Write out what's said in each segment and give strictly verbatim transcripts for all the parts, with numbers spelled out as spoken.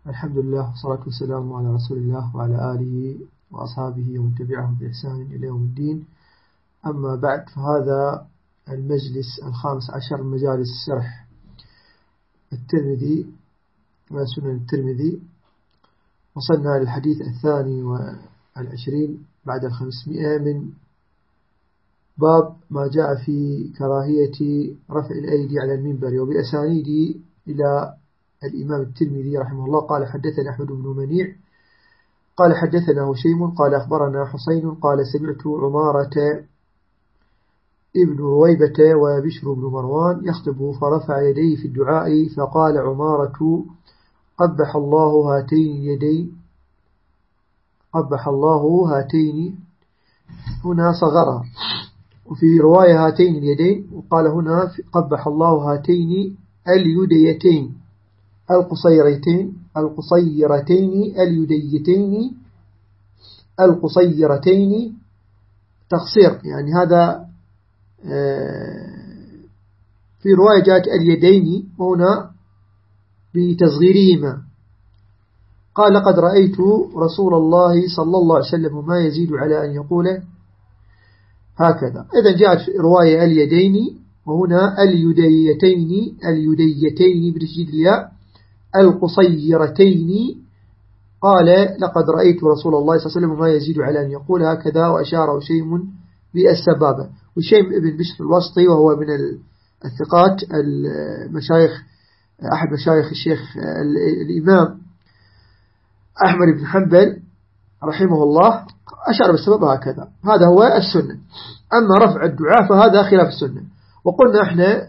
الحمد لله والصلاة والسلام على رسول الله وعلى آله وأصحابه ومن تبعهم بإحسان إلى يوم الدين. أما بعد، فهذا المجلس الخامس عشر من مجالس شرح الترمذي وسنن الترمذي. وصلنا للحديث الثاني والعشرين بعد الخمسمائة من باب ما جاء في كراهية رفع الأيدي على المنبر، وبأسانيد إلى الإمام الترمذي رحمه الله. قال حدثنا أحمد بن منيع قال حدثنا هشيم قال أخبرنا حسين قال سمعت عمارة ابن رويبة وبشر بن مروان يخطب فرفع يديه في الدعاء فقال عمارة قبح الله هاتين اليدين قبح الله هاتين، هنا صغرها، وفي رواية هاتين اليدين، وقال هنا قبح الله هاتين اليديتين القصيرتين القصيرتين اليديتين القصيرتين تقصير، يعني هذا في رواية جاءت اليدين وهنا بتصغيرهما. قال لقد رأيت رسول الله صلى الله عليه وسلم ما يزيد على أن يقول هكذا. إذا جاءت رواية اليدين وهنا اليديتين اليديتين بتشديد الياء القصيرتين. قال لقد رأيت رسول الله صلى الله عليه وسلم ما يزيد على أن يقول هكذا، وأشار هشيم بالسبابة. هشيم ابن بشر الوسطي وهو من الثقات المشايخ، أحد مشايخ الشيخ الإمام أحمد بن حنبل رحمه الله، أشار بالسبب هكذا. هذا هو السنة. أما رفع الدعاء فهذا خلاف السنة. وقلنا احنا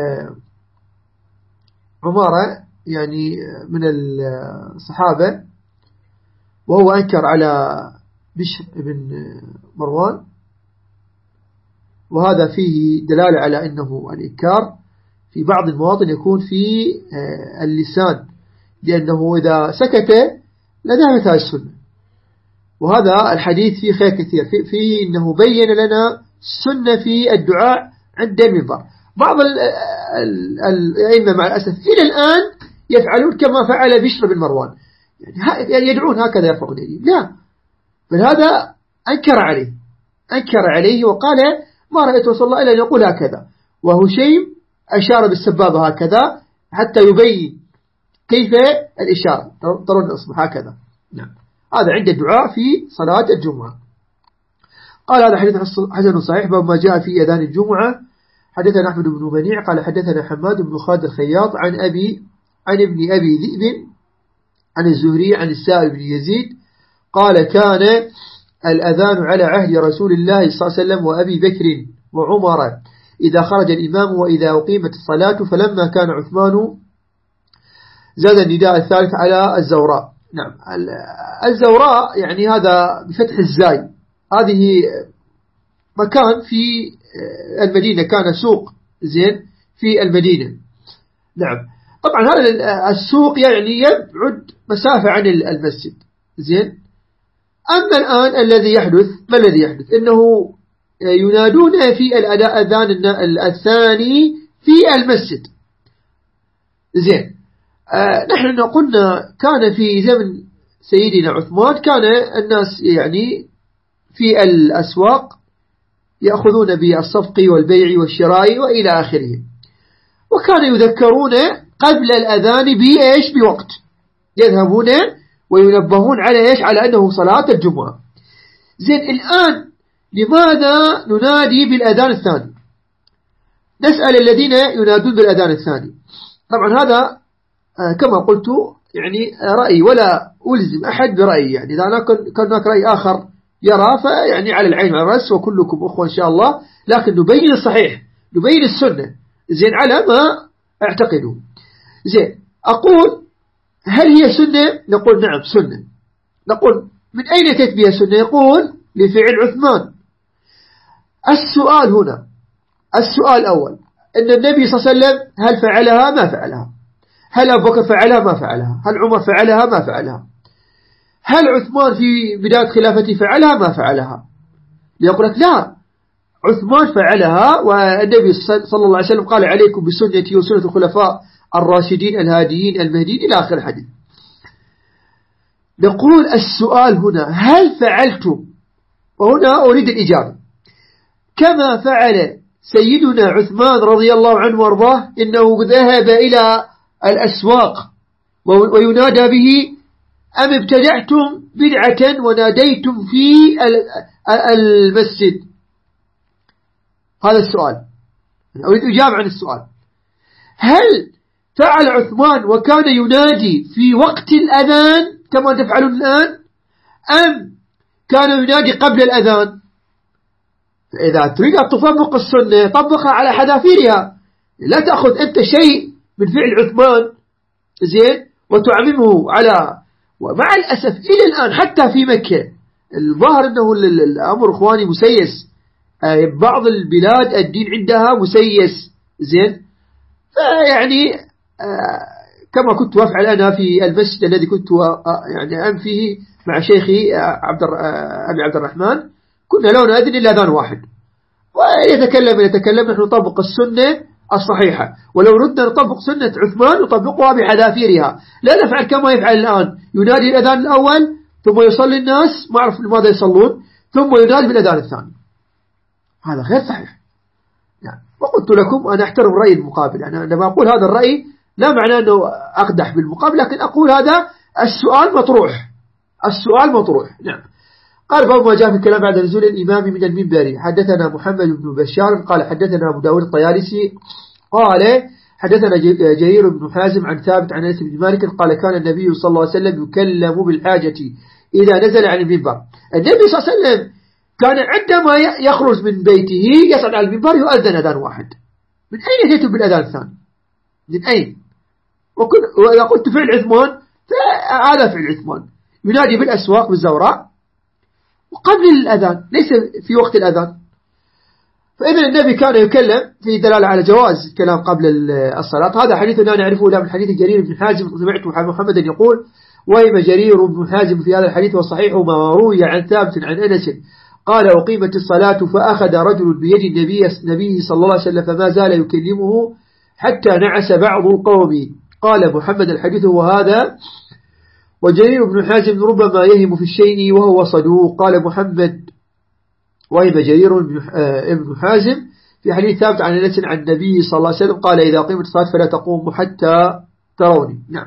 عمارة يعني من الصحابة، وهو أنكر على بشر بن مروان، وهذا فيه دلالة على أنه الإنكار في بعض المواطن يكون في اللسان، لأنه إذا سكت لذهبت هذه السنة. وهذا الحديث فيه خير كثير، فيه في أنه بين لنا السنة في الدعاء عند المنبر. بعض الأئمة مع الأسف إلى الآن يفعلون كما فعل بشر بن مروان، يعني يدعون هكذا يرفعون يديه، لا، بل هذا أنكر عليه أنكر عليه وقال ما رأيت رسول الله إلا أن يقول هكذا. وهشيم أشار بالسبابة هكذا حتى يبين كيف الإشارة، ترون الأصبع هكذا. نعم، هذا عند الدعاء في صلاة الجمعة. قال هذا حديث حسن صحيح باب ما جاء في أذان الجمعة. حدثنا أحمد بن منيع قال حدثنا حماد بن خالد الخياط عن أبي عن ابن أبي ذئب عن الزهري عن السائب بن يزيد قال كان الأذان على عهد رسول الله صلى الله عليه وسلم وأبي بكر وعمر إذا خرج الإمام وإذا أقيمت الصلاة، فلما كان عثمان زاد النداء الثالث على الزوراء. نعم، الزوراء يعني هذا بفتح الزاي، هذه مكان في المدينة، كان سوق زين في المدينة. نعم، طبعا هذا السوق يعني يبعد مسافة عن المسجد زين. أما الآن الذي يحدث، ما الذي يحدث؟ إنه ينادون في الأذان الثاني في المسجد زين. آه نحن قلنا كان في زمن سيدنا عثمان كان الناس يعني في الأسواق يأخذون بالصفق والبيع والشراء وإلى آخره، وكانوا يذكرون قبل الأذان بإيش بوقت، يذهبون وينبهون على إيش على أنه صلاة الجمعة زين. الآن لماذا ننادي بالأذان الثاني؟ نسأل الذين ينادون بالأذان الثاني. طبعا هذا كما قلت يعني رأي، ولا ألزم أحد برأي، يعني إذا كان هناك رأي آخر يرى فيعني على العين والرأس وكلكم أخوة إن شاء الله، لكن نبين الصحيح نبين السنة زين على ما اعتقدوا زين. أقول هل هي سنة؟ نقول نعم سنة. نقول من أين تتبيه سنة؟ يقول لفعل عثمان. السؤال هنا السؤال الأول أن النبي صلى الله عليه وسلم هل فعلها؟ ما فعلها. هل أبو بكر فعلها؟ ما فعلها. هل عمر فعلها؟ ما فعلها. هل عثمان في بداية خلافته فعلها؟ ما فعلها. يقول لك لا، عثمان فعلها، والنبي صلى الله عليه وسلم قال عليكم بسنتي وسنة الخلفاء الراشدين الهاديين المهديين إلى آخر الحديث. نقول السؤال هنا هل فعلتم، وهنا أريد الإجابة، كما فعل سيدنا عثمان رضي الله عنه وارضاه، إنه ذهب إلى الأسواق وينادى به، أم ابتدعتم بدعة وناديتم في المسجد؟ هذا السؤال، أريد إجابة عن السؤال. هل فعل عثمان وكان ينادي في وقت الأذان كما تفعلون الآن، أم كان ينادي قبل الأذان؟ فإذا تريد أن تطبق السنة طبقها على حذافيرها، لا تأخذ أنت شيء من فعل عثمان زين وتعممه على. ومع الأسف إلى الآن حتى في مكة الظاهر أنه الأمر إخواني مسيس، بعض البلاد الدين عندها مسيس زين. فيعني كما كنت أفعل أنا في المسجد الذي كنت يعني أم فيه مع شيخي عبد أبي عبد الرحمن، كنا لا نأذن إلا أذان واحد، ويتكلم يتكلم نحن نطبق السنة الصحيحة، ولو ردنا نطبق سنة عثمان نطبقها بحذافيرها، لا نفعل كما يفعل الآن، ينادي الأذان الأول ثم يصلي الناس ما أعرف لماذا يصلون ثم ينادي بالأذان الثاني، هذا غير صحيح. يعني وقلت لكم أنا أحترم رأي المقابل، أنا عندما أقول هذا الرأي لا معناه أنه أقدح بالمقابل، لكن أقول هذا السؤال مطروح، السؤال مطروح. نعم. قال باب ما جاء في الكلام بعد نزول الإمام من المنبر. حدثنا محمد بن بشار قال حدثنا أبو داود الطيالسي قال حدثنا جرير بن حازم عن ثابت عن أنس بن مالك قال كان النبي صلى الله عليه وسلم يكلم بالحاجة إذا نزل عن المنبر. النبي صلى الله عليه وسلم كان عندما يخرج من بيته يصعد على المنبر يؤذن أذان واحد. من أين أتيتم بالأذان الثاني؟ من أين؟ وإذا قلت فعل عثمان فهذا فعل عثمان، ينادي بالأسواق بالزوراء وقبل الأذان ليس في وقت الأذان. فإذا النبي كان يكلم في دلالة على جواز الكلام قبل الصلاة. هذا حديث لا نعرفه إلا من حديث جرير بن حازم. سمعت محمدا يقول وهم جرير بن حازم في هذا الحديث وصحيح ما روي عن ثابت عن أنس قال أقيمت الصلاة فأخذ رجل بيد النبي النبي صلى الله عليه وسلم فما زال يكلمه حتى نعس بعض القوم. قال محمد الحديث وهذا وجرير بن حازم ربما يهم في الشيء وهو صدوق. قال محمد وهم جرير بن حازم في حديث ثابت عن أنس عن النبي صلى الله عليه وسلم قال إذا قيمت الصلاة فلا تقوم حتى تروني. نعم.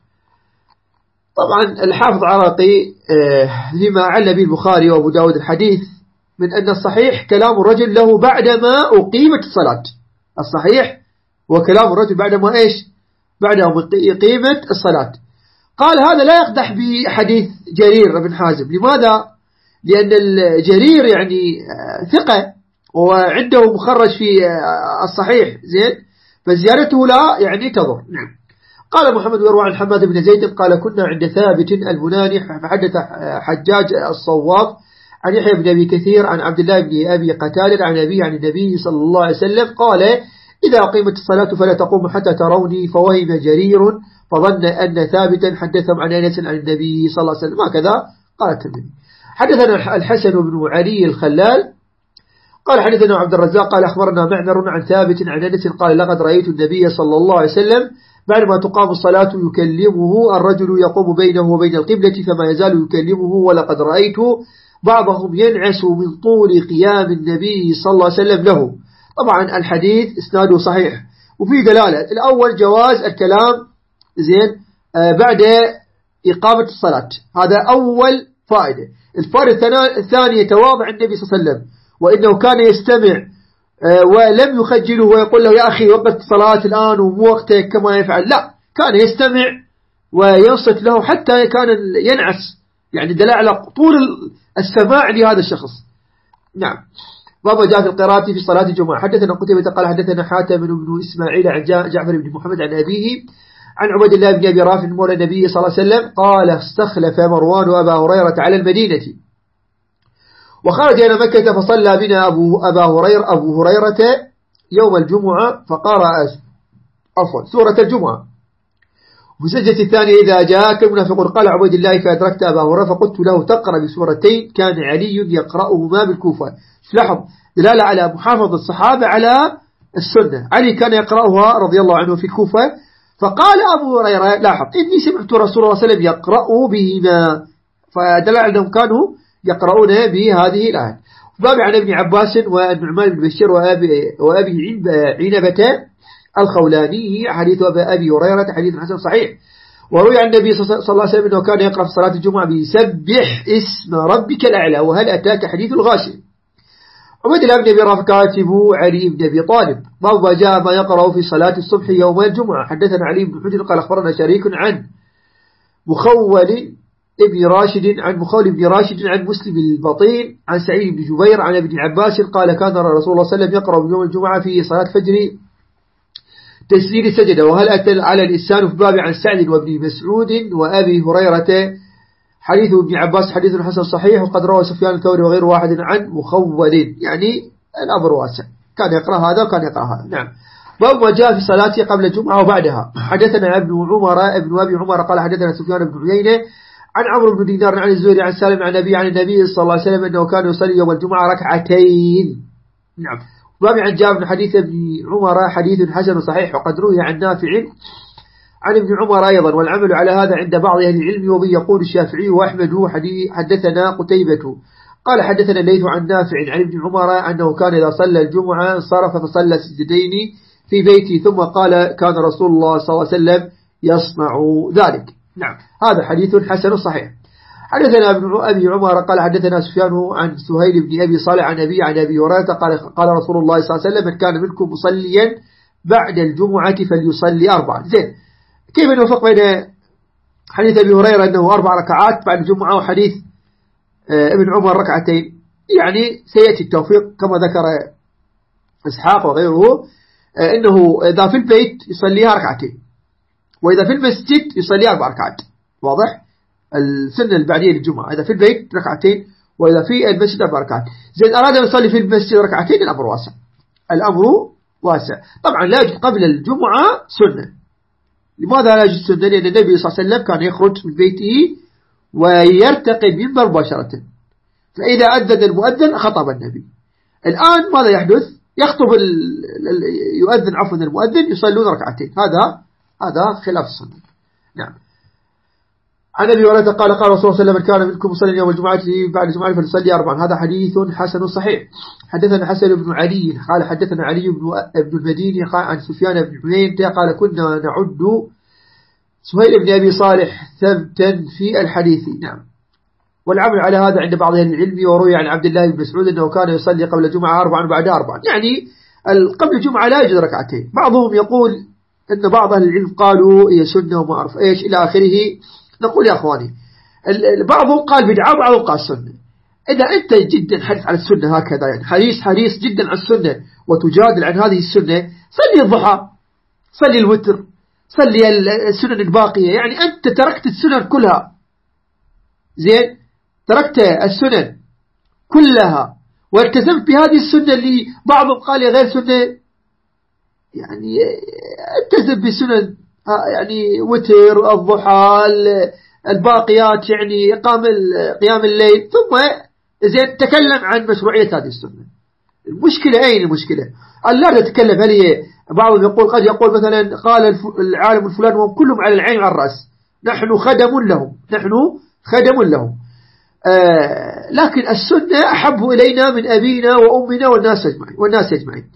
طبعا الحافظ عراقي لما عل به البخاري وابو داود الحديث من أن الصحيح كلام الرجل له بعدما أقيمت الصلاة. الصحيح وكلام الرجل بعدما إيش؟ بعدما أقيمت الصلاة. قال هذا لا يقدح بحديث جرير بن حازم. لماذا؟ لأن الجرير يعني ثقة وعنده مخرج في الصحيح زين، فزيارته لا يعني تضر. نعم. قال محمد ويروى عن حماد بن زيد قال كنا عند ثابت البناني فحدث حجاج الصواف عن يحيى بن أبي كثير عن عبد الله بن أبي قتادة عن أبي عن النبي صلى الله عليه وسلم قال إذا قيمت الصلاة فلا تقوم حتى تروني. فوهم جرير فظن أن ثابتا حدثهم عن أنس عن النبي صلى الله عليه وسلم هكذا قال الترمذي. حدثنا الحسن بن علي الخلال قال حدثنا عبد الرزاق قال أخبرنا معمر عن ثابت عن أنس قال لقد رأيت النبي صلى الله عليه وسلم بعدما تقام الصلاة يكلمه الرجل يقوم بينه وبين القبلة فما يزال يكلمه ولقد رأيت بعضهم ينعس من طول قيام النبي صلى الله عليه وسلم له. طبعا الحديث اسناده صحيح وفي دلالة. الأول جواز الكلام زين آه بعد إقامة الصلاة، هذا أول فائدة. الفائدة الثانية تواضع النبي صلى الله عليه وسلم وإنه كان يستمع آه ولم يخجله ويقول له يا أخي وقت الصلاة الآن ومو وقتك كما يفعل، لا كان يستمع وينصت له حتى كان ينعس، يعني دلالة على طول السماع لهذا الشخص. نعم. باب جاء في القراءة في صلاة الجمعة. حدثنا قتيبة قال حدثنا حاتم بن إسماعيل عن جعفر بن محمد عن أبيه عن عبد الله بن أبي رافع مولى النبي صلى الله عليه وسلم قال استخلف مروان وأبا هريرة على المدينة وخرج إلى مكة فصلى بنا أبو أبا هريرة أبو هريرة يوم الجمعة فقرأ عفوا سورة الجمعة. وسجدة الثانية إذا جاءك المنافقون قال عبد الله فأدركت أبا هريرة فقلت له تقرأ بسورتين كان علي يقرأهما بالكوفة. لاحظ دلالة على محافظة الصحابة على السنة. علي كان يقرأها رضي الله عنه في الكوفة فقال أبو هريرة لاحظ إني سمعت رسول الله صلى الله عليه وسلم يقرأ بهما، فدل على أنهم كانوا يقرؤون بهذه الآية. باب عن ابن عباس والنعمان بن بشير وأبي, وأبي عنبة الخولاني حديث أبي هريرة حديث حسن صحيح. وروي عن النبي صلى الله عليه وسلم أنه كان يقرأ في صلاة الجمعة بسبح اسم ربك الأعلى وهل أتاك حديث الغاشية. عبد الله بن أبي رافع كاتب علي بن أبي طالب باب ما جاء ما يقرأ في صلاة الصبح يوم الجمعة. حدثنا علي بن حجر قال أخبرنا شريك عن مخول ابن راشد عن مخول ابن راشد عن مسلم البطين عن سعيد بن جبير عن ابن عباس قال كان رسول الله صلى الله عليه وسلم يقرأ يوم الجمعة في صلاة فجر تسليل السجدة. وهل أتى على الإنسان في باب عن سعد وابن مسعود وأبي هريرة حديث ابن عباس حديث حسن صحيح. وقد روى سفيان الثوري وغير واحد عن مخول، يعني الأمر واسع، كان يقرأ هذا وكان يقرأ هذا. نعم. باب ما جاء في صلاته قبل الجمعة وبعدها. حدثنا ابن عمر ابن أبي عمر قال حدثنا سفيان بن عيينة عن عمرو بن دينار عن الزهري عن سالم عن النبي عن النبي صلى الله عليه وسلم أنه كان يصلي يوم الجمعة ركعتين. نعم. باب عن جاء من حديث ابن عمر حديث حسن صحيح. وقد روي عن نافع عن ابن عمر أيضا، والعمل على هذا عند بعض أهل العلم. وبه يقول الشافعي وأحمد حدثنا قتيبة قال حدثنا الليث عن نافع عن ابن عمر أنه كان إذا صلى الجمعة انصرف فصلى سجدين في بيته ثم قال كان رسول الله صلى الله عليه وسلم يصنع ذلك. نعم. هذا حديث حسن صحيح. حدثنا ابن أبي عمر قال حدثنا سفيان عن سهيل بن أبي صالح عن أبي عن أبي هريرة قال قال رسول الله صلى الله عليه وسلم من كان منكم مصليا بعد الجمعة فليصلي أربعا. زين، كيف نوفق بين حديث أبي هريرة أنه أربع ركعات بعد الجمعة وحديث ابن عمر ركعتين؟ يعني سيأتي التوفيق كما ذكر إسحاق وغيره، إنه إذا في البيت يصليها ركعتين، وإذا في المسجد يصلي أربع ركعات. واضح؟ السنة البعدية للجمعة إذا في البيت ركعتين، وإذا في المسجد أربع ركعات. زين، أراد أن يصلي في المسجد ركعتين، الأمر واسع، الأمر واسع. طبعا لا يجب قبل الجمعة سنة. لماذا لا يجب سنة؟ لأن النبي صلى الله عليه وسلم كان يخرج من بيته ويرتقي المنبر مباشرة، فإذا أذن المؤذن خطب النبي. الآن ماذا يحدث؟ يخطب ال... يؤذن عفوا المؤذن يصلون ركعتين، هذا هذا خلاف السنة. نعم. عن أبي هريرة قال قال رسول الله صلى الله عليه وسلم كان منكم مصلي يوم الجمعة بعد الجمعة فليصلي أربعا. هذا حديث حسن صحيح. حدثنا حسن بن علي قال حدثنا علي بن ابن المديني قال عن سفيان بن عيينة قال كنا نعد سهيل بن أبي صالح ثبتا في الحديث. نعم. والعمل على هذا عند بعض أهل العلم. وروي عن عبد الله بن مسعود أنه كان يصلي قبل الجمعة أربعا وبعدها أربعا، يعني قبل الجمعة لا يجوز ركعتين. بعضهم يقول أن بعض أهل العلم قالوا هي سنة وما أعرف إيش إلى آخره. نقول يا أخواني بعضهم قال بدعة وبعضهم قال سنة. إذا أنت جدا حريص على السنة هكذا، يعني حريص حريص جدا على السنة وتجادل عن هذه السنة، صلي الضحى، صلي الوتر، صلي السنن الباقية. يعني أنت تركت السنن كلها، زين، تركت السنن كلها والتزمت بهذه السنة اللي بعضهم قال يا غير سنة. يعني التزم بسنن، يعني وتر، الضحى، الباقيات، يعني قام قيام الليل، ثم زين تكلم عن مشروعية هذه السنة. المشكلة أين المشكلة؟ لا نتكلم. هل هي بعضهم يقول قد يقول مثلا قال العالم الفلان وهم كلهم على العين وعلى الرأس، نحن خدم لهم، نحن خدم لهم. آه لكن السنة أحب إلينا من أبينا وأمنا والناس أجمعين والناس أجمعين.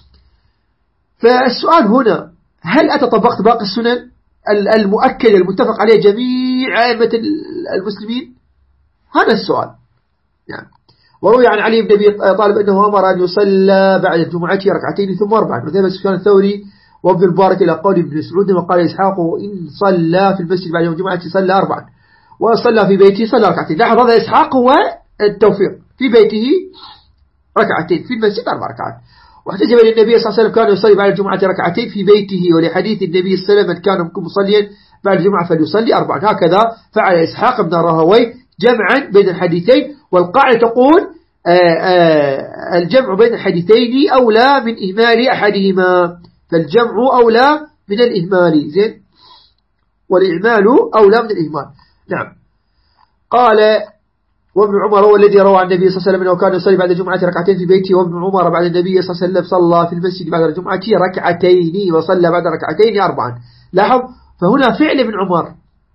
فالسؤال هنا هل أنت طبقت باقي السنن المؤكد المتفق عليه جميع أئمة المسلمين؟ هذا السؤال. يعني وروي عن علي بن أبي طالب أنه أمر أن يصلى بعد الجمعة ركعتين ثم أربعا. وذهب سفيان الثوري وابن المبارك إلى قول ابن مسعود وقال إسحاق إن صلى في المسجد بعد الجمعة صلى أربعا وصلى في بيته صلى ركعتين. لاحظ هذا إسحاق هو التوفيق، في بيته ركعتين، في المسجد أربع ركعات. واحتجب أن النبي صلى الله عليه وسلم كان يصلي بعد الجمعة ركعتين في بيته، ولحديث النبي صلى الله عليه وسلم من كان منكم مصليا بعد الجمعة فليصلي أربعا. هكذا فعل إسحاق بن راهويه جمعا بين الحديثين. والقاعدة تقول آآ آآ الجمع بين الحديثين أولى من إهمال أحدهما، فالجمع أولى من الإهمال، زين، والإهمال أولى من الإهمال. نعم. قال وابن عمر هو الذي روى عن النبي صلى الله عليه وسلم أنه كان يصلي بعد الجمعة ركعتين في بيته. وابن عمر بعد النبي صلى الله عليه وسلم صلى في المسجد بعد الجمعة ركعتين وصلى بعد ركعتين أربعا. لاحظ، فهنا فعل من عمر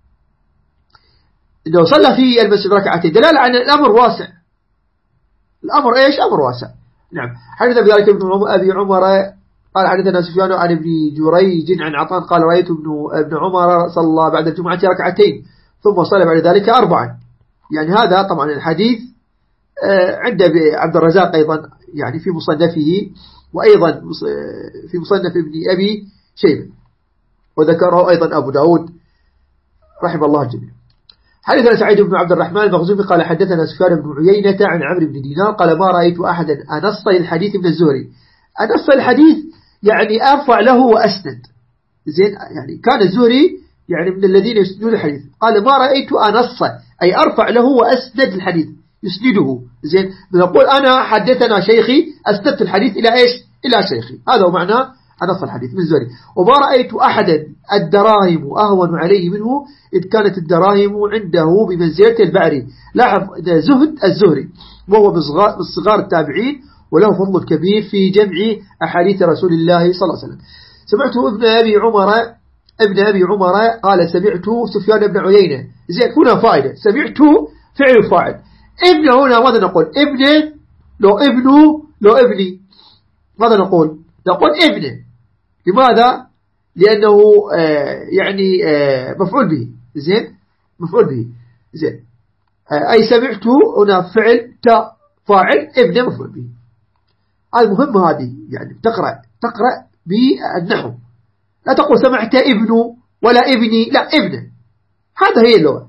إنه صلى في المسجد ركعتين دلالة على الأمر واسع. الأمر إيش؟ أمر واسع. نعم. حدث بذلك ابن أبي عمر قال حدثنا سفيان عن ابن جريج عن عطان قال رأيت ابن ابن عمر صلى بعد الجمعة ركعتين ثم صلى بعد ذلك أربعا. يعني هذا طبعا الحديث عند عبد الرزاق أيضا يعني في مصنفه، وأيضا في مصنف ابن أبي شيبة، وذكره أيضا أبو داود رحمه الله الجميع. حدثنا سعيد بن عبد الرحمن المخزومي قال حدثنا سفيان بن عيينة عن عمرو بن دينار قال ما رأيت أحدا أنص الحديث من الزهري. أنص الحديث يعني أرفع له وأسند. زين، يعني كان الزهري يعني من الذين يسندون الحديث. قال ما رأيت أنص أي أرفع له وأسند الحديث يسنده. زين، نقول أنا حدثنا شيخي أسندت الحديث إلى إيش؟ إلى شيخي. هذا هو معنى أنص الحديث من الزهري. وما رأيت أحدا الدراهم أهون عليه منه إذ كانت الدراهم عنده بمنزلة البعري. لاحظ زهد الزهري وهو بالصغار التابعين وله فضل كبير في جمع أحاديث رسول الله صلى الله عليه وسلم. سمعت ابن أبي عمر ابن أبي عمر قال سمعت سفيان بن عيينة. زين، هنا فائدة، سمعت فعل فاعل. ابن هنا ماذا نقول؟ ابن لو ابنه لو ابني ماذا نقول؟ نقول ابنه. لماذا؟ لأنه آه يعني آه مفعول به. زين، مفعول به. زين، آه أي سمعت هنا فعل تا فاعل ابن مفعول به. هذه مهمة، هذه يعني تقرأ تقرأ بالنحو، لا تقول سمعت ابنه ولا ابني، لا ابنه. هذا هي اللغة.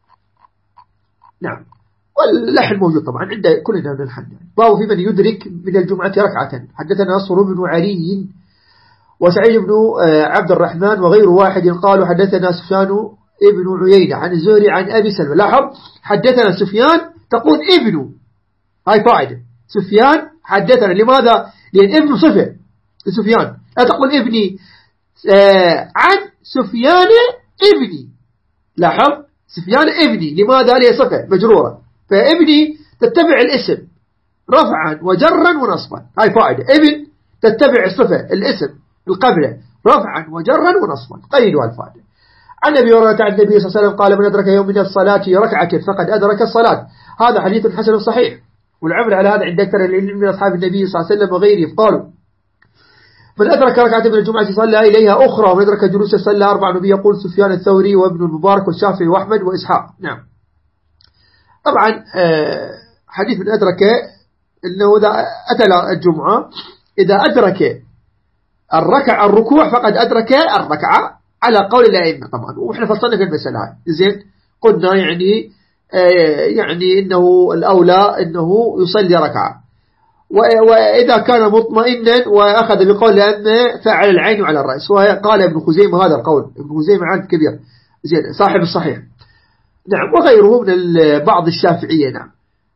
نعم. واللحن موجود طبعا عند كلنا من الحن. باب في من يدرك من الجمعة ركعة. حدثنا نصر بن علي وسعيد بن عبد الرحمن وغير واحد قالوا حدثنا سفيان ابن عيينة عن الزهري عن أبي سلمة. لاحظ، حدثنا سفيان تقول ابن، هاي فائدة. سفيان حدثنا، لماذا؟ لأن ابن صفة سفيان، لا تقول ابني. آه عن سفيان ابني. لاحظ، سفيان ابني، لماذا؟ لأن صفة مجرورة، فابني تتبع الاسم رفعا وجرا ونصبا. هاي فائدة. ابن تتبع الصفة الاسم القبلة رفعا وجرا ونصبا. قيدوا الفائدة. عن أبي هريرة عن النبي صلى الله عليه وسلم قال من أدرك يوم من الصلاة ركعة فقد أدرك الصلاة. هذا حديث حسن صحيح، والعمل على هذا عند أكثر من أصحاب النبي صلى الله عليه وسلم وغيرهم. قالوا من أدرك ركعة من الجمعة صلى إليها أخرى، ومن أدرك جلوسا صلى أربع. نبي يقول سفيان الثوري وابن المبارك والشافعي وأحمد وإسحاق. نعم. طبعا حديث من أدرك أنه إذا أتى الجمعة إذا أدرك الركع الركوع فقد أدرك الركعة على قول الأئمة طبعا، وإحنا فصلنا في المسألة. زين، قلنا يعني يعني إنه الأولى إنه يصلي ركعة، وإذا كان مطمئنا وأخذ بقول الأئمة فعلى العين وعلى الرأس. وقال ابن خزيمة هذا القول، ابن خزيمة عالم كبير زين صاحب الصحيح. نعم، وغيره من بعض الشافعية. نعم.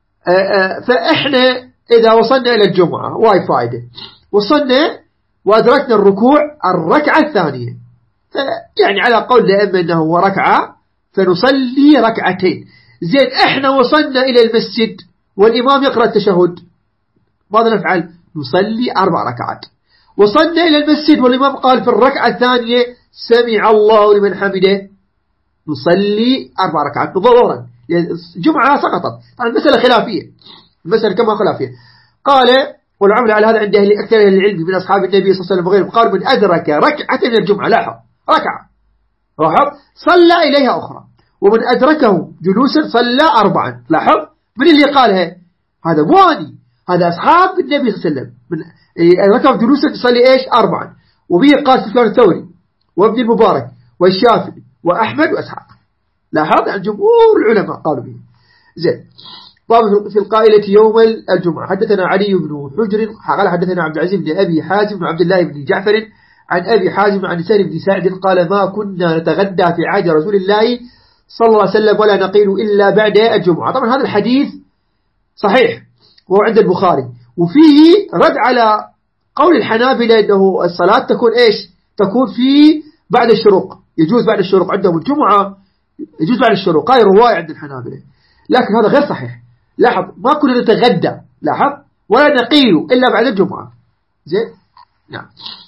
فإحنا إذا وصلنا إلى الجمعة واي فائدة، وصلنا وأدركنا الركوع الركعة الثانية، يعني على قول الأئمة أنه هو ركعة فنصلي ركعتين. زين، إحنا وصلنا إلى المسجد والإمام يقرأ التشهد، ماذا نفعل؟ نصلي أربع ركعات. وصلنا إلى المسجد والإمام قال في الركعة الثانية سمع الله لمن حمده، نصلي أربع ركعات ضرورا. جمعة سقطت. طبعا المسألة خلافية، المسألة كما خلافية. قال والعمل على هذا عند أهل أكثر أهل العلم من أصحاب النبي صلى الله عليه وسلم وغيرهم. قال من أدرك ركعة من الجمعة، لاحظ ركعة لاحظ صلى إليها أخرى، ومن أدركه جلوسا صلى أربعا. لاحظ، من اللي قالها؟ هذا مواني، هذا أصحاب النبي صلى الله عليه وسلم. من أدركه جلوسا يصلي إيش؟ أربعا. وبه قال سفيان الثوري وابن المبارك والشافعي وأحمد وأسحاق. لاحظ، عن جمهور العلماء قالوا به. زين، باب في القائلة يوم الجمعة. حدثنا علي بن حجر قال حدثنا عبد العزيز بن أبي حازم وعبد الله بن جعفر عن أبي حازم عن سهل بن سعد قال ما كنا نتغدى في عهد رسول الله صلى الله عليه وسلم ولا نقيل إلا بعد الجمعة. طبعا هذا الحديث صحيح وهو عند البخاري، وفيه رد على قول الحنابلة أنه الصلاة تكون إيش؟ تكون في بعد الشروق، يجوز بعد الشروق عندهم الجمعة، يجوز بعد الشروق. هاي رواية عند الحنابلة، لكن هذا غير صحيح. لاحظ، ما كنا نتغدى، لاحظ، ولا نقيل إلا بعد الجمعة. زين، نعم.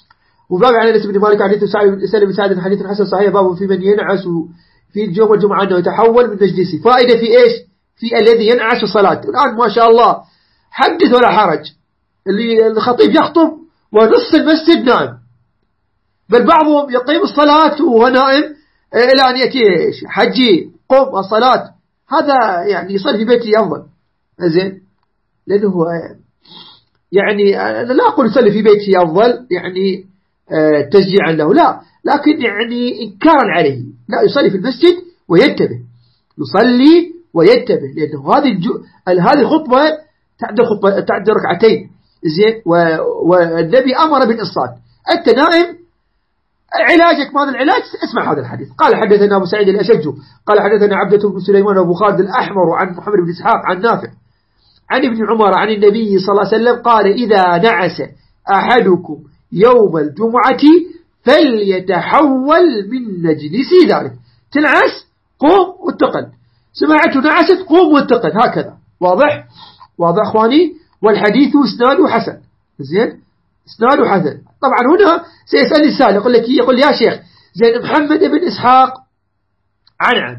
وباب عن أنس بن مالك حديث سالم بن سعد حديث حسن صحيح باب في من ينعس في اليوم والجمعة أنه يتحول من مجلسه. فائدة في إيش؟ في الذي ينعس الصلاة. الآن ما شاء الله حدث ولا حرج، اللي الخطيب يخطب ونص المسجد نائم، بل بعضهم يقيم الصلاة وهو نائم إلى أن يأتي حجي قم الصلاة. هذا يعني يصلي في بيته أفضل، زين، لأنه يعني أنا لا أقول يصلي في بيته أفضل يعني تشجيعا له، لا، لكن يعني إنكارا عليه. لا، يصلي في المسجد وينتبه، يصلي وينتبه، لأنه هذه الجو... هذه خطبة تعدل خطبة تعدل ركعتين، زين، و... والنبي أمر بالإنصات. أنت نائم، علاجك ماذا العلاج؟ اسمع هذا الحديث. قال حدثنا أبو سعيد الأشج قال حدثنا عبدة بن سليمان وأبو خالد الأحمر عن محمد بن إسحاق عن نافع عن ابن عمر عن النبي صلى الله عليه وسلم قال إذا نعس أحدكم يوم الجمعة فليتحول من مجلس ذلك. تنعس قوم واتقل، سمعته نعست قوم واتقل، هكذا. واضح؟ واضح أخواني؟ والحديث اسناده حسن، زين، اسناده حسن. طبعا هنا سيسأل السائل يقول لك يقول يا شيخ زين محمد بن إسحاق عنعن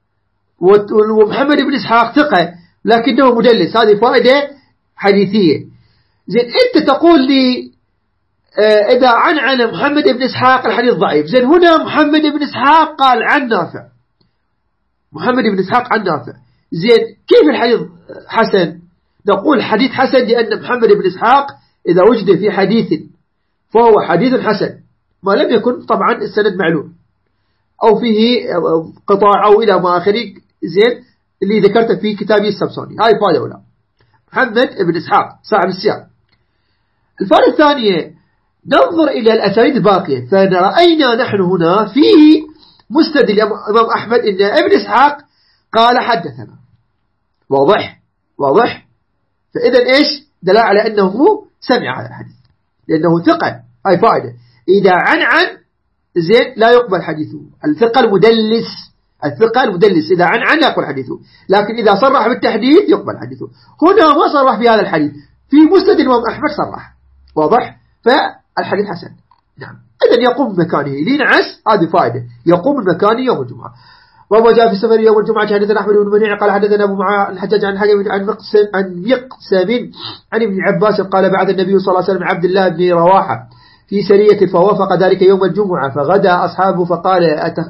ومحمد بن إسحاق ثقة لكنه مدلس، هذه فائدة حديثية. زين، أنت تقول لي آه إذا عنعن محمد بن إسحاق الحديث ضعيف. زين، هنا محمد بن إسحاق قال عن نافع، محمد بن إسحاق عن نافع. زين، كيف الحديث حسن؟ نقول حديث حسن لأن محمد بن إسحاق إذا وجد في حديث فهو حديث حسن ما لم يكن طبعا السند معلوم أو فيه قطاع أو إلى ما آخره، زين، اللي ذكرته في كتابي السبسوني. هاي فائدة أولى، محمد بن إسحاق صاحب السياق. الفائدة الثانية ننظر إلى الأسانيد الباقية، فرأينا نحن هنا في مسند الإمام أحمد إن ابن إسحاق قال حدثنا. واضح؟ واضح؟ فإذا إيش دل على أنه سمع هذا الحديث لأنه ثقة. هاي فائدة. إذا عن عن زين لا يقبل حديثه. الثقة المدلس، الثقة المدلس إذا عن عن لا يقبل حديثه، لكن إذا صرح بالتحديث يقبل حديثه. هنا ما صرح بهذا الحديث، في مسند الإمام أحمد صرح. واضح؟ فالحديث حسن. نعم، إذن يقوم بمكانه لينعس، هذه فائدة، يقوم بمكانه يوم الجمعة. وما جاء في السفر يوم الجمعة حدثنا أحمد بن منيع قال حدثنا أبو معاذ الحجاج عن حكم عن مقسم عن مقسم عن ابن عباس قال بعد النبي صلى الله عليه وسلم عبد الله بن رواحة في سرية فوافق ذلك يوم الجمعة فغدا أصحابه فقال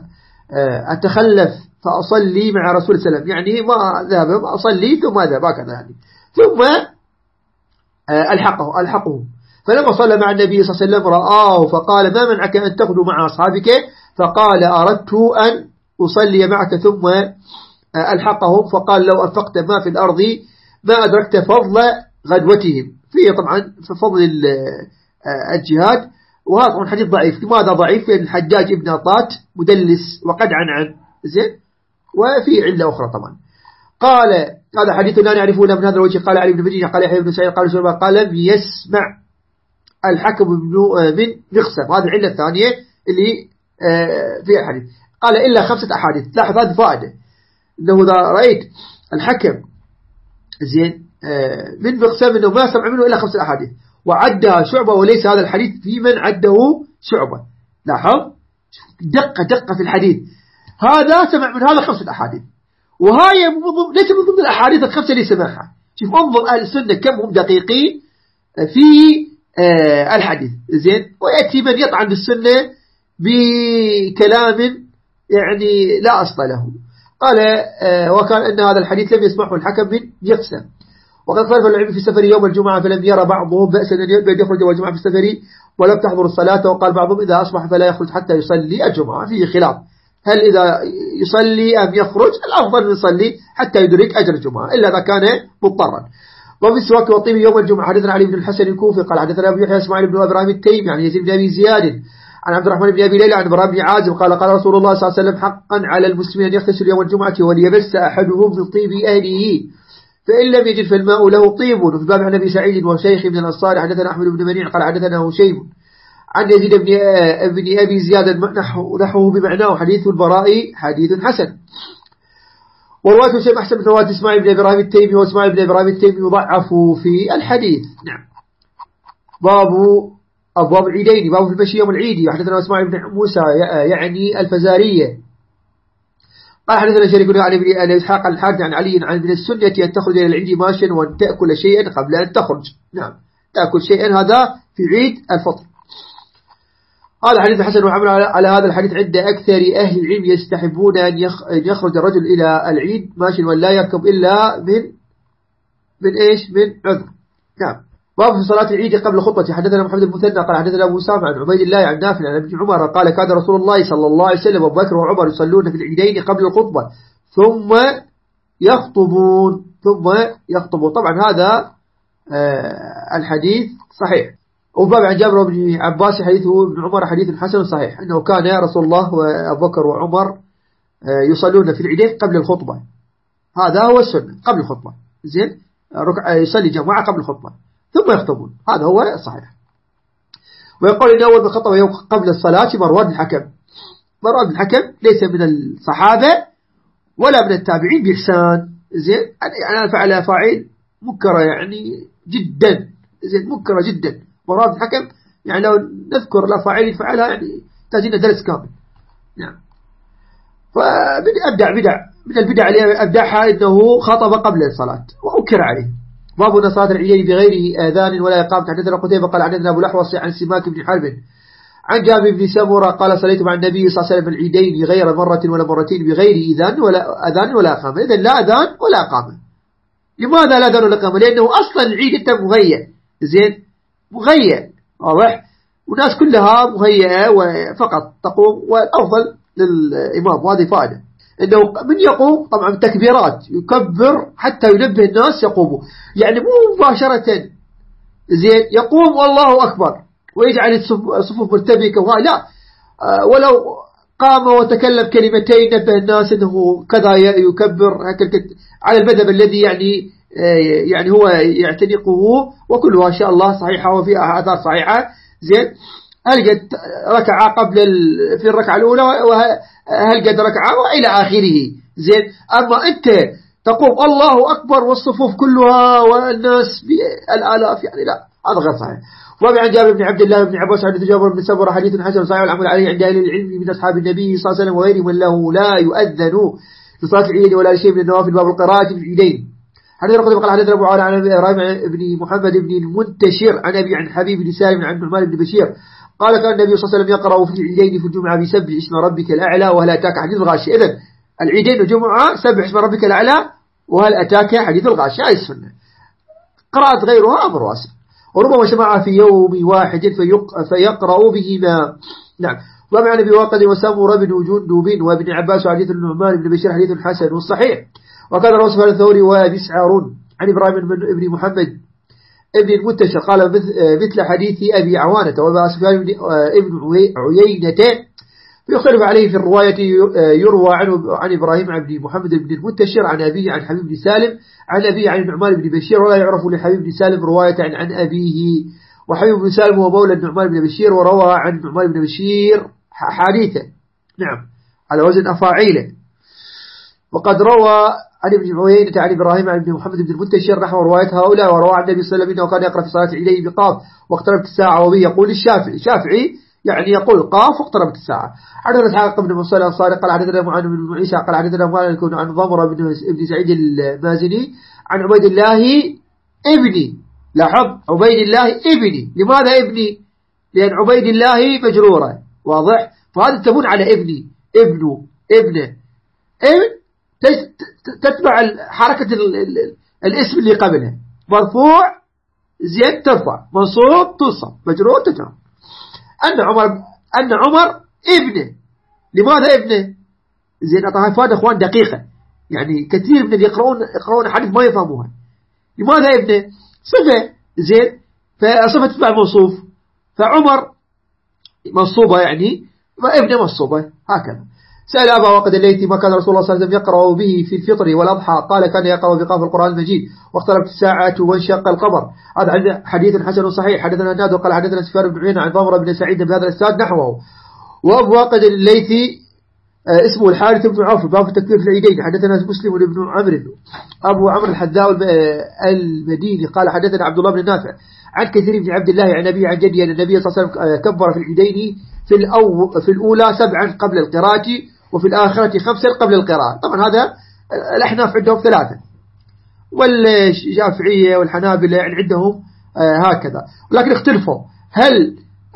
أتخلف فأصلي مع رسول الله صلى الله عليه وسلم، يعني ما ذهب أصلي ثم ذهب هكذا يعني، ثم ألحقه ألحقه فلما صلى مع النبي صلى الله عليه وسلم رآه فقال ما منعك أن تغدو مع أصحابك؟ فقال أردت أن أصلي معك ثم ألحقهم. فقال لو أنفقت ما في الأرض ما أدركت فضل غدوتهم، فيه طبعا فضل الجهاد. وهذا طبعا حديث ضعيف. لماذا ضعيف؟ لأن الحجاج ابن طات مدلس وقد عن عن زين، وفي علة أخرى طبعا. قال هذا حديث لا نعرفه من هذا الوجه. قال علي بن مدينة قال يحيى بن سعيد قال سلمان قال لم يسمع الحكم من مقسم. هذه العلة الثانية اللي في الحديث. قال إلا خمسة أحاديث. لاحظ هذه فائدة، إنه إذا رأيت الحكم زين من مقسم إنه ما سمع منه إلا خمسة أحاديث وعدها شعبة وليس هذا الحديث في من عده شعبة. لاحظ دقة دقة في الحديث، هذا سمع من هذا خمسة أحاديث وهاي ليس من ضمن الأحاديث الخمسة اللي سمعها. شوف انظر أهل السنة كم هم دقيقين في الحديث زين. ويأتي من يطعن بالسنة بكلام يعني لا أصل له. قال وكان أن هذا الحديث لم يسمعه الحكم من يقسم. وقد خالف العلم في السفر يوم الجمعة فلم يرى بعضهم بأسا أن يخرج يوم الجمعة في السفر ولم تحضر الصلاة. وقال بعضهم إذا أصبح فلا يخرج حتى يصلي الجمعة. فيه خلاف هل إذا يصلي أم يخرج؟ الأفضل يصلي حتى يدرك أجر الجمعة إلا إذا كان مضطرا. وفي السواك والطيب يوم الجمعة حدثنا علي بن الحسن الكوفي قال حدثنا أبو يحيى إسماعيل بن إبراهيم التيمي يعني يزيد بن أبي زياد عن عبد الرحمن بن أبي ليلى عن براء بن عازب قال قال رسول الله صلى الله عليه وسلم حقا على المسلمين أن يغتسل يوم الجمعة وليبس أحدهم من طيب أهله فإن لم يجد فالماء له طيب. وفي باب عن أبي سعيد وشيخ من الأنصار حدثنا أحمد بن منيع قال حدثنا هشيم عن يزيد بن ابن أبي زياد نحوه بمعناه حديث البراء حديث حسن. ورواية هشيم أحسن من رواية إسماعيل بن إبراهيم التيمي وإسماعيل بن إبراهيم التيمي يضعف في الحديث. نعم. باب أبواب العيدين باب المشي يوم العيد. حدثنا اسماعيل بن موسى يعني الفزارية قال حدثنا شريك علي بن أبي إسحاق الحارث عن علي عن من السنة أن تخرج إلى العيد ماشيا وأن تأكل شيئا قبل أن تخرج. نعم تأكل شيئا هذا في عيد الفطر. هذا حديث حسن وعمل على هذا الحديث عند أكثر أهل العلم يستحبون أن يخرج الرجل إلى العيد ماشيا ولا يركب إلا من من إيش من عذر. نعم باب في صلاة العيد قبل الخطبة. حدثنا محمد بن مثنى قال حدثنا أبو أسامة عن عبيد الله عن نافع عن ابن عمر قال كان رسول الله صلى الله عليه وسلم وأبو بكر وعمر يصلون في العيدين قبل الخطبة ثم يخطبون ثم يخطبون. طبعا هذا آه الحديث صحيح. وباب عن جابر بن عباس حديثه ابن عمر حديث حسن صحيح أنه كان رسول الله وأبو بكر وعمر آه يصلون في العيدين قبل الخطبة. هذا هو السنة قبل الخطبة. زين ركع يصلي جماعة قبل الخطبة ثم يخطبون هذا هو الصحيح. ويقول إن أول من خطب قبل الصلاة مروان بن الحكم. مروان بن الحكم ليس من الصحابة ولا من التابعين بإحسان. زين يعني فعل فاعل مكرة يعني جدا. زين مكرة جدا. مروان بن الحكم يعني لو نذكر الأفاعيل فعلها يعني تجينا درس كامل. نعم فأبدع بدع من البدع اللي أبدعها إنه خطب قبل الصلاة وأكر عليه. باب صلاة العيدين بغير آذان ولا إقامة. حدثنا قتيبة قال حدثنا أبو الأحوص عن سماك بن حرب عن جابر بن سمرة قال صليت مع النبي صلى الله عليه وسلم العيدين غير مرة ولا مرتين بغير إذان ولا أذان ولا إقامة. إذن لا أذان ولا إقامة. لماذا لا أذان ولا إقامة؟ لأنه أصلا العيد أنت مغيّة. زين مغيّة واضح والناس كلها مغيّة وفقط تقوم والأفضل للإمام. وهذه فائدة إنه من يقوم طبعا تكبيرات يكبر حتى ينبه الناس يقوموا يعني مو مباشرة. زين يقوم والله أكبر ويجعل الصفوف مرتبكة وهاي لا. ولو قام وتكلم كلمتين نبه الناس إنه كذا يكبر على المذهب الذي يعني يعني هو يعتنقه وكلها إن شاء الله صحيحة وفي آثار صحيحة. زين هل قد ركع قبل في الركعة الأولى وهل قد ركع وإلى آخره. زين أما أنت تقوم الله أكبر والصفوف كلها والناس بالآلاف يعني لا هذا غير صحيح. وابي عن جابر بن عبد الله بن عباس حديث جابر بن سمرة حديث حسن صحيح والعمل عليه عند أهل العلم من أصحاب النبي صلى الله عليه وسلم وغيرهم له لا يؤذن لصلاة العيد ولا شيء من النوافل باب القراءة في العيدين. حديث رقم قال حدثنا أبو عوانة عن إبراهيم بن محمد بن المنتشر عن أبي عن حبيب بن سالم عن نعمان بن بشير قال كان النبي صلى الله عليه وسلم يقرأ في العيدين في الجمعة بسبح اسم ربك الأعلى وهل أتاك حديث الغاشية. إذن العيدين والجمعة سبح اسم ربك الأعلى وهل أتاك حديث الغاشية هاي السنة. قراءة غيرها أمر واسع وربما جمع في يوم واحد فيق فيقرأ بهما. نعم ومع نبي واقد وسامور بن جندب وابن عباس حديث النعمان بن بشير حديث حسن والصحيح. وكان رأس الثوري وبسعر عن إبراهيم بن محمد ابن المنتشر قال مثل حديث أبي عوانة وأبا سفيان ابن عيينة فيختلف عليه في الرواية. يروى عنه عن إبراهيم بن محمد بن المنتشر عن أبيه عن حبيب بن سالم عن أبيه عن النعمان بن بشير ولا يعرف لحبيب بن سالم رواية عن, عن أبيه. وحبيب بن سالم هو مولى النعمان بن بشير وروى عن النعمان بن بشير حديثا. نعم على وزن أفاعيله. وقد روى عن ابن عيينة عن إبراهيم عن ابن محمد بن المنتشر نحو رواية هؤلاء. وروى عن النبي صلى الله عليه وسلم وكان يقرأ في صلاة العيدين بقاف واقتربت الساعة وبه يقول الشافعي شافعي يعني يقول قاف واقتربت الساعة. حدثنا إسحاق بن منصور الأنصاري قال حدثنا معاذ بن عيسى قال حدثنا مالك عن ضمرة بن ابن سعيد المازني عن عبيد الله ابني. لاحظ عبيد الله ابني. لماذا ابني؟ لأن عبيد الله مجرورة واضح فهذا تبون على ابني ابنه ابنه ابن تتبع حركة الاسم اللي قبلها مرفوع زين ترفع منصوب تنصب مجرور تجرر. أن عمر أن عمر ابنه. لماذا ابنه؟ زين أطلع فاد أخوان دقيقة يعني كثير من اللي يقرؤون يقرؤون حديث ما يفهموها. لماذا ابنه؟ صفة زين فصفة تتبع موصوف فعمر منصوبة يعني وابنه منصوبة هكذا. سأل أبا واقد الليثي ما كان رسول الله صلى الله عليه وسلم يقرأ به في الفطر والأضحى قال كان يقرأ بقاف القرآن المجيد واقتربت الساعة وانشق القمر. هذا حديث حسن صحيح. حدثنا نادو قال حدثنا سفيان بن عيينة عن ضمرة بن سعيد بهذا الإسناد نحوه. وأبو واقد الليثي اسمه الحارث بن عوف باب التكبير في العيدين. حدثنا مسلم بن عمرو أبو عمرو الحذاء المديني قال حدثنا عبد الله بن نافع عن كثير بن عبد الله عن نبي عن جدي أن النبي صلى الله عليه وسلم كبر في العيدين في الأو في الأولى سبعا قبل القراءة وفي الآخرة خمسا قبل القراءة. طبعا هذا الأحناف عندهم ثلاثة والشافعية والحنابلة يعني عندهم هكذا، ولكن اختلفوا هل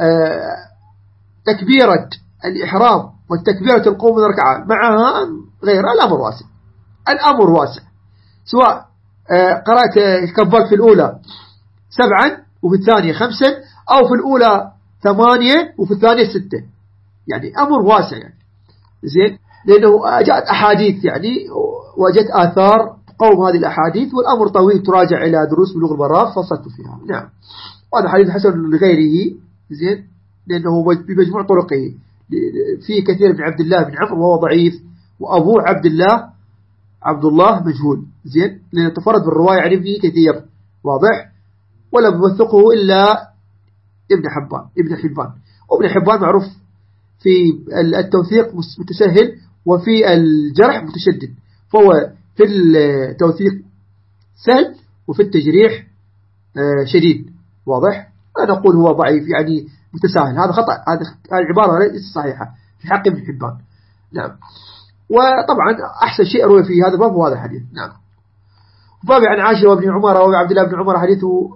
تكبيرة الإحرام والتكبيرة القوم من الركعة معها غيرها. الأمر واسع، الأمر واسع، سواء قرأت كبرت في الأولى سبعا وفي الثانية خمسا أو في الأولى ثمانية وفي الثانية ستة، يعني أمر واسع يعني زين، لأنه جاءت أحاديث يعني وجدت آثار قوم هذه الأحاديث، والأمر طويل تراجع إلى دروس بلوغ المرام فصلت فيها. نعم، وهذا حديث حسن لغيره زين، لأنه بمجموع طرقه في كثير بن عبد الله بن عمرو وهو ضعيف، وأبوه عبد الله عبد الله مجهول زين، لأنه تفرد بالرواية عن ابنه كثير واضح، ولا بيوثقه إلا ابن حبان ابن حبان وابن حبان معروف في التوثيق متسهل وفي الجرح متشدد، فهو في التوثيق سهل وفي التجريح شديد واضح. أنا أقول هو ضعيف يعني متساهل، هذا خطأ، هذه العبارة ليست صحيحة في حق ابن حبان. نعم، وطبعا أحسن شيء روي في هذا الباب هو هذا الحديث. نعم، باب عن عائشة وابن عمر وعبد الله بن عمر حديثه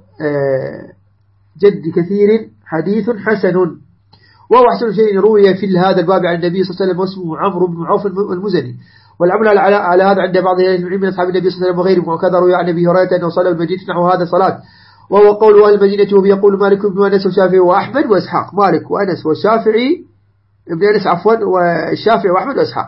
جد كثير حديث حسن، وهو أحسن شيء روي في هذا الباب عن النبي صلى الله عليه وسلم واسمه عمرو بن عوف المزني، والعمل على, على هذا عند بعض من أصحاب النبي صلى الله عليه وسلم وغيرهم، وكذا روي عن أبي هريرة أنه صلى المدينة نحو هذا صلاة، وهو قول أهل المدينة وهو يقول مالك بن أنس وشافعي وأحمد وإسحاق. مالك وأنس والشافعي ابن أنس عفوا والشافعي وأحمد وإسحاق.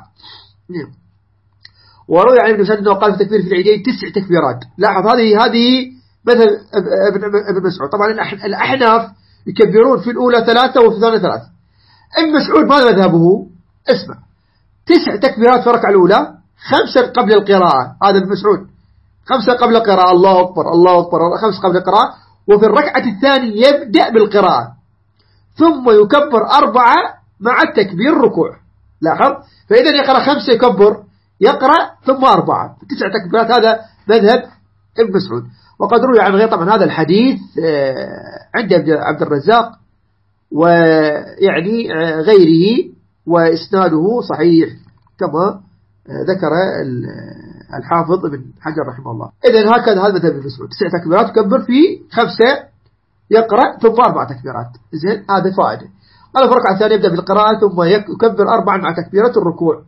وروي عن ابن مسعود وقال في التكبير في العيدين تسع تكبيرات. لاحظ هذه هذه مثل ابن مسعود. طبعا الأحناف يكبرون في الأولى ثلاثة وفي الثانية ثلاثة. ابن مسعود ما مذهبه؟ اسمع، تسع تكبيرات في الركعة الأولى، خمسة قبل القراءة، هذا ابن مسعود، خمسة قبل القراءة الله أكبر الله أكبر، خمسة قبل القراءة، وفي الركعة الثانية يبدأ بالقراءة ثم يكبر أربعة مع التكبير الركوع. لاحظ، فإذا يقرأ خمسة يكبر يقرأ ثم أربعة، تسع تكبيرات، هذا مذهب ابن مسعود. وقد روي عن غير طبعا هذا الحديث عند عبد الرزاق ويعني غيره، وإسناده صحيح كما ذكر الحافظ ابن حجر رحمه الله. إذن هكذا هذا مذهب ابن مسعود، تسع تكبيرات يكبر في خمسة يقرأ ثم أربع تكبيرات. زين، هذا فائدة. قال في الركعة الثانية يبدأ بالقراءة ثم يكبر أربعا مع تكبيرة الركوع.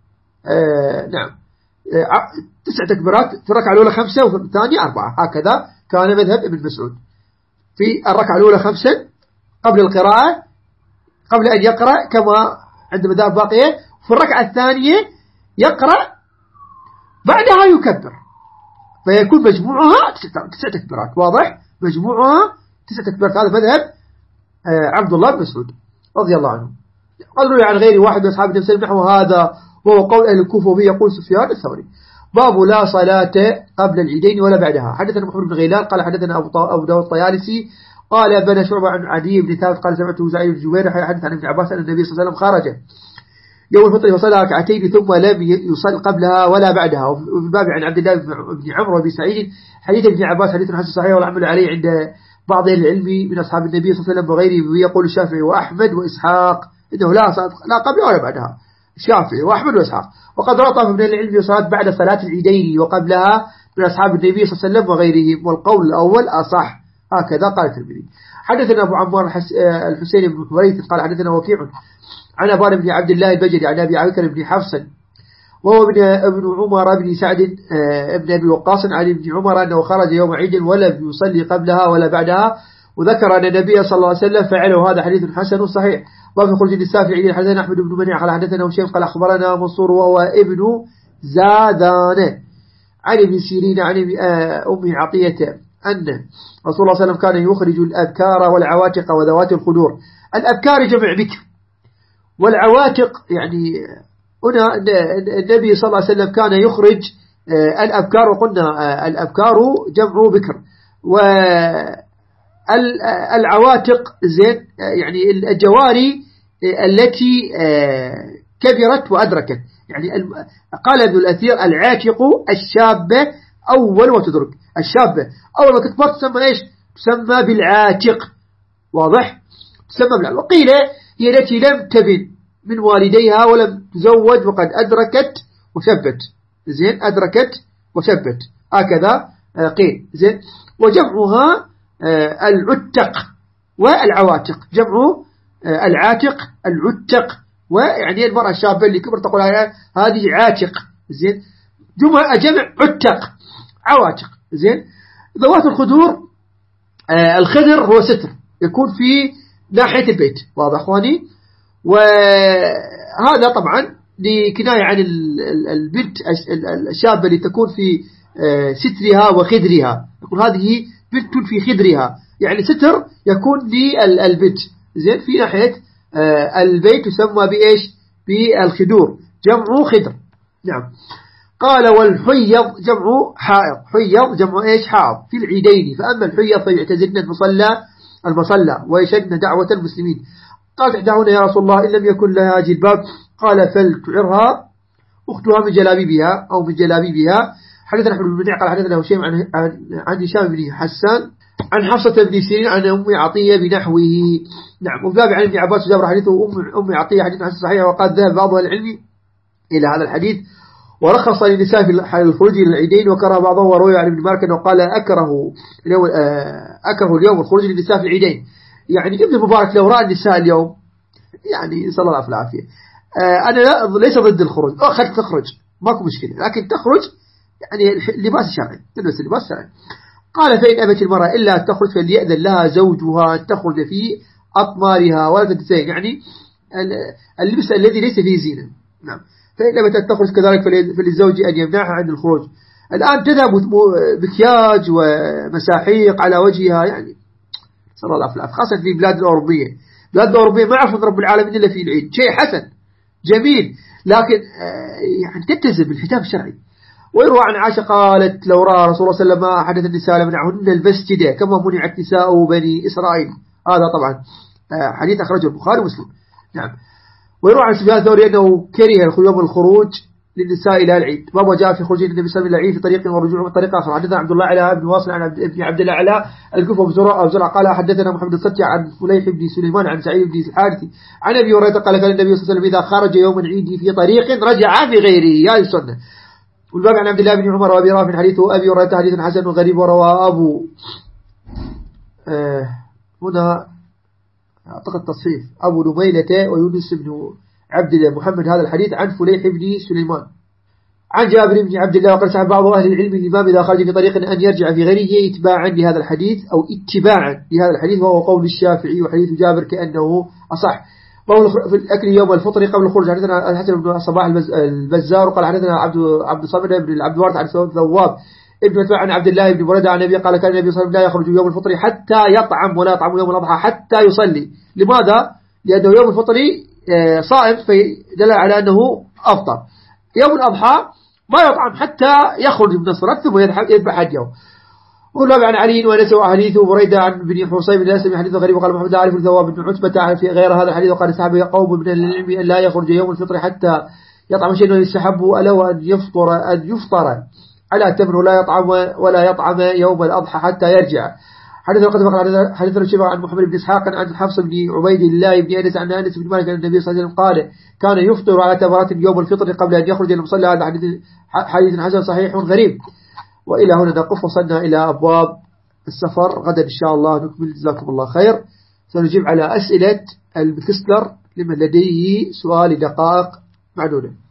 آه نعم، آه تسع تكبيرات في الركعة الأولى خمسة وفي الثانية أربعة، هكذا كان مذهب ابن مسعود. في الركعة الأولى خمسة قبل القراءة قبل أن يقرأ كما عند مذاهب باقية، في الركعة الثانية يقرأ بعدها يكبر، فيكون مجموعها تسع تكبيرات. واضح، مجموعها تسع تكبيرات. هذا مذهب آه عبد الله بن مسعود رضي الله عنه. قال روي عن غير واحد من أصحاب النبي صلى الله عليه وسلم نحو هذا، وهو قول أهل الكوفة وبه يقول سفيان الثوري. باب لا صلاة قبل العيدين ولا بعدها. حدثنا محمد بن غيلان قال حدثنا أبو داود الطيالسي قال بن شعبة عن عدي بن ثابت قال سمعته زعيم الجوير حدث عن ابن عباس أن النبي صلى الله عليه وسلم خرج يوم الفطر وصلى ركعتين ثم لم يصل قبلها ولا بعدها. وفي الباب عن عبد الله بن عمرو وابي سعيد حديث ابن عباس حديث حسن صحيح والعمل عليه عند بعض العلم من أصحاب النبي صلى الله عليه وسلم وغيره. يقول الشافعي وأحمد وإسحاق إنه لا لا قبلها ولا بعدها، الشافعي وأحمد وإسحاق. وقد روى طائفة من العلم صلاة بعد صلاة العيدين وقبلها من أصحاب النبي صلى الله عليه وسلم وغيرهم، والقول الأول أصح، هكذا قال الترمذي. حدثنا أبو عمار الحسين بن حويرث قال حدثنا وكيع عن أبان بن عبد الله البجلي عن أبي عبكر بن حفص وهو ابن ابن عمر بن سعد ابن أبي وقاص عن ابن عمر أنه خرج يوم عيد ولم يصلي قبلها ولا بعدها، وذكر أن النبي صلى الله عليه وسلم فعله. هذا حديث حسن صحيح. وفي خرج السافعي حدثنا أحمد بن منيع قال حدثنا هشام قال أخبرنا منصور وهو ابن زادان عن ابن سيرين عن أم عطية أن رسول الله صلى الله عليه وسلم كان يخرج الأبكار والعواتق وذوات الخدور. الأبكار جمع بكر، والعواتق يعني هنا النبي صلى الله عليه وسلم كان يخرج الأبكار، وقلنا الأبكار جمع بكر، والعواتق زين يعني الجواري التي كبرت وأدركت. يعني قال ابن الأثير العاتق الشابة أول وتدرك. الشابة أول ما تكبر تسمى إيش؟ تسمى بالعاتق. واضح؟ تسمى بالعاتق. وقيل هي التي لم تبن من والديها ولم تزوج وقد أدركت وشبت. زين، أدركت وشبت هكذا قيل. زين، وجمعها العتق والعواتق. جمع العاتق العتق، ويعني المرأة الشابة اللي كبر تقول هذه عاتق. زين، جمع جمع عتق عواتق. زين، ذوات الخدور الخدر هو ستر يكون في ناحية البيت. واضح أخواني؟ وهذا طبعا لكناية عن البنت الشابة اللي تكون في سترها وخدرها. يقول هذه بنت في خدرها، يعني ستر يكون للبنت. زين، في ناحية البيت يسمى بإيش؟ بالخدور، جمع خدر. نعم. قال والحيض جمع حائض. حيض جمع إيش؟ حائض في العيدين. فأما الحيض فيعتزلن المصلى المصلى ويشدن دعوة المسلمين. قال احداهن يا رسول الله إن لم يكن لها جلباب، قال فلتعرها أختها من جلابيبها أو من جلابيبها. حدثنا أحمد بن منيع قال حدثنا هشام عن عن هشام بن حسان عن حفصة بن سيرين عن أم عطية بنحوه. نعم. وباب عن ابن عباس جابر حديثه أم أم عطية حديث حسن صحيح. وقال ذهب بعض العلم إلى هذا الحديث ورخص للنساء في الخروج إلى العيدين، وكره بعضهم. وروي عن ابن مالك وقال أكره اليوم أكره اليوم الخروج للنساء في العيدين. يعني ابن المبارك لو رأى النساء اليوم يعني صلى الله عليه العافية. أنا ليس ضد الخروج، أخذ تخرج ماكو مشكلة، لكن تخرج يعني لباس شرعي، تلبس لباس شرعي. قال فإن أبت المرأة إلا تخرج فليأذن لها زوجها أن تخرج في أطمارها ولا تتزين، يعني اللبس الذي ليس فيه زينة. نعم. فإن أبت أن تخرج كذلك فللزوج أن يمنعها عن الخروج. الآن تذهب بكياج ومساحيق على وجهها، يعني صلى الله عليه وسلم، خاصة في بلاد الأوروبية. بلاد الأوروبية ما يعرفون رب العالمين إلا في العيد، شيء حسن جميل، لكن يعني تلتزم بالحجاب الشرعي. ويروى عن عائشة قالت لو رأى رسول الله صلى الله عليه وسلم ما حدث النساء لمنعهن المسجد كما منعت نساء بني إسرائيل. هذا طبعا حديث أخرجه البخاري ومسلم. نعم. ويروى عن سفيان الثوري أنه كره يوم الخروج للنساء إلى العيد، باب جاء في خروج النبي صلى الله عليه وسلم إلى العيد في طريق ورجوع من طريق آخر. حدثنا عبد الله على ابن واصل عن ابن عبد الله على الكوفة وزرع وزرع قال حدثنا محمد الصدي عن فليح بن سليمان عن سعيد بن الحارثي عن أبي هريرة قال كان النبي صلى الله عليه وسلم إذا خرج يوم العيد في طريق رجع في غيره. هذه السنة. والباب عن عبد الله بن عمر وأبي رافع حديثه أبي هريرة حديث حسن غريب. وروى أبو آه هنا أعتقد تصحيف أبو نميلة ويونس بن عبد الله محمد هذا الحديث عن فليح بن سليمان عن جابر بن عبد الله. وقال سعى بعض أهل العلم الإمام إذا خرج في طريق أن يرجع في غيره اتباعا لهذا الحديث أو اتباعا لهذا الحديث، وهو قول الشافعي وحديث جابر كأنه أصح. قول في الأكل يوم الفطر قبل الخروج. حدثنا الحسن بن صباح البزار وقال حدثنا عبد عبد الصمد بن العبد الوارث عن ثواب ابن مدفع عن عبد الله بن بريدة عن النبي قال كان النبي صلى الله عليه وسلم لا يخرج يوم الفطر حتى يطعم ولا يطعم يوم الأضحى حتى يصلي. لماذا؟ لأنه يوم الفطر صائم فدل على أنه أفطر. يوم الأضحى ما يطعم حتى يخرج من الصلاة ثم يذبح هديه. وقال عن علي ونسى حديث بريدة عن بن حصين بن الأسلم حديث غريب. وقال محمد عارف الثواب بن عتبة في غير هذا الحديث. وقال سحب قوم من العلم أن لا يخرج يوم الفطر حتى يطعم شيئا يستحب ألا أن يفطر أن يفطر على تمر ولا يطعم ولا يطعم يوم الأضحى حتى يرجع. حدث وقد فقال حدث الشيخ عن محمد بن إسحاق عن حفص بن عبيد الله بن أنس عن أنس بن مالك عن النبي صلى الله عليه وسلم قال كان يفطر على تمرات يوم الفطر قبل أن يخرج إلى المصلى. هذا حديث حديث حسن صحيح غريب. وإلى هنا نقف. وصلنا إلى أبواب السفر. غدا إن شاء الله نكمل. جزاكم الله خير. سنجيب على أسئلة المكسلر لمن لديه سؤال دقائق معدودة.